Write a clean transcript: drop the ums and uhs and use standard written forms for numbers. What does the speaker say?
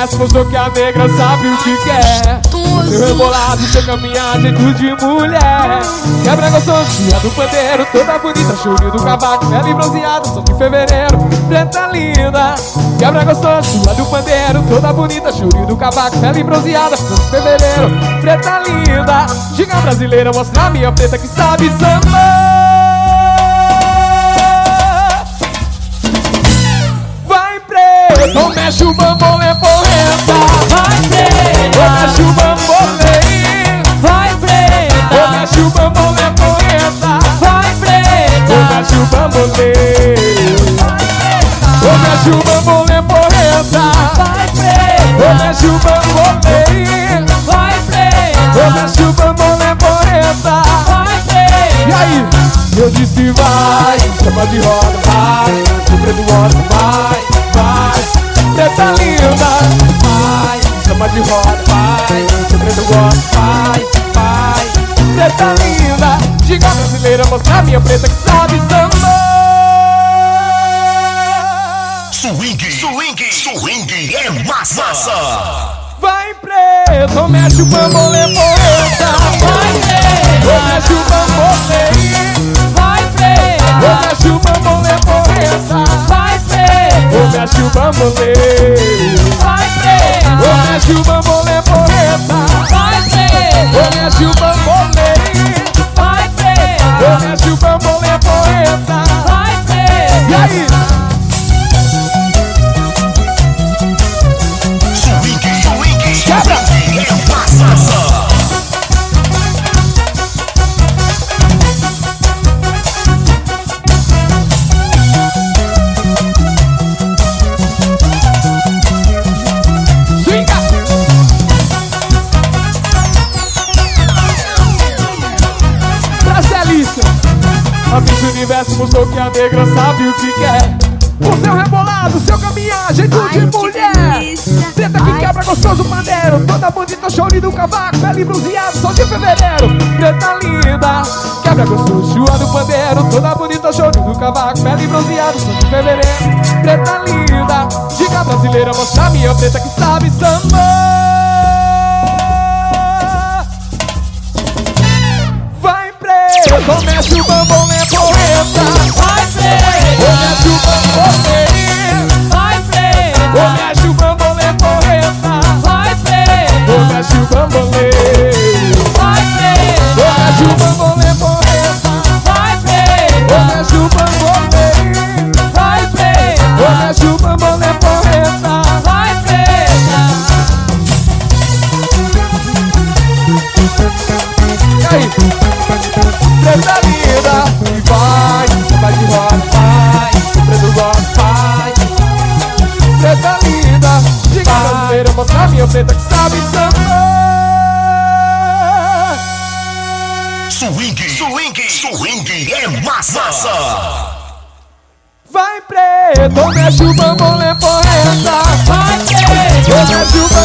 universo mostrou que a negra sabe o que quer. Seu rebolado, seu caminhar, jeito de mulher. Quebra gostosinha do pandeiro, toda bonita, chorinho do cavaco, pele bronzeada, só de fevereiro, preta linda. Quebra gostosinha do pandeiro, toda bonita, chorinho do cavaco, pele bronzeada, só de fevereiro, preta linda. Giga brasileira, mostra a minha preta que sabe samba. Não mexe o bambolê porreta. Vai preta. Não mexe o bambolê. Vai preta. Não mexe o bambolê porreta. Vai preta. Não mexe o bambolê. Não mexe o bambolê porreta. Vai preta. Não mexe o bambolê. Vai preta. Não mexe o bambolê porreta. Vai preta. E aí? Eu disse vai, chama de roda, vai, sobre do roda, vai, vai. Preta linda, vai, chama de roda, vai, sobre do roda, vai, vai. Preta linda, diga brasileira, mostra a minha preta que sabe samba. Swing, swing, swing é massa. Vai preto, mexe o bambolê porreta. Vai preta. Mexe o bambolê. Vai preta. Mexe o bambolê porreta. Vai preta. Mexe o bambolê. Vai preta. Mexe o bambolê porreta. Vai preta. Mexe o bambolê. Vai preta. Mexe o bambolê porreta. Vai preta. E aí? Swing, swing, swing é massa. A Miss Universo mostrou que a negra sabe o que quer. O seu rebolado, seu caminhar, jeito de mulher. Preta que quebra gostoso pandeiro, toda bonita, chorinho do cavaco, pele bronzeada, sol de fevereiro, preta linda. Quebra gostoso, chua do pandeiro, toda bonita, chorinho do cavaco, pele bronzeada, sol de fevereiro, preta linda. Diga brasileira, mostra a minha preta que sabe samba. Mexe o bambolê porreta. Vai preta. Mexe o bambolê. Vai preta. Mexe o bambolê porreta. Vai preta. Mexe o bambolê. Vai preta. Mexe o bambolê porreta. Vai preta. Mexe o bambolê. Vai preta. Mexe o bambolê porreta. Vai preta. E aí? Preta linda, e vai de roda, vai, preto gosta, vai. Preta linda, diga brasileira, mostra a minha preta que sabe samba. Swing, swing, swing é massa. Vai preto, mexe o bambolê porreta. Vai preta. Mexe o bambolê.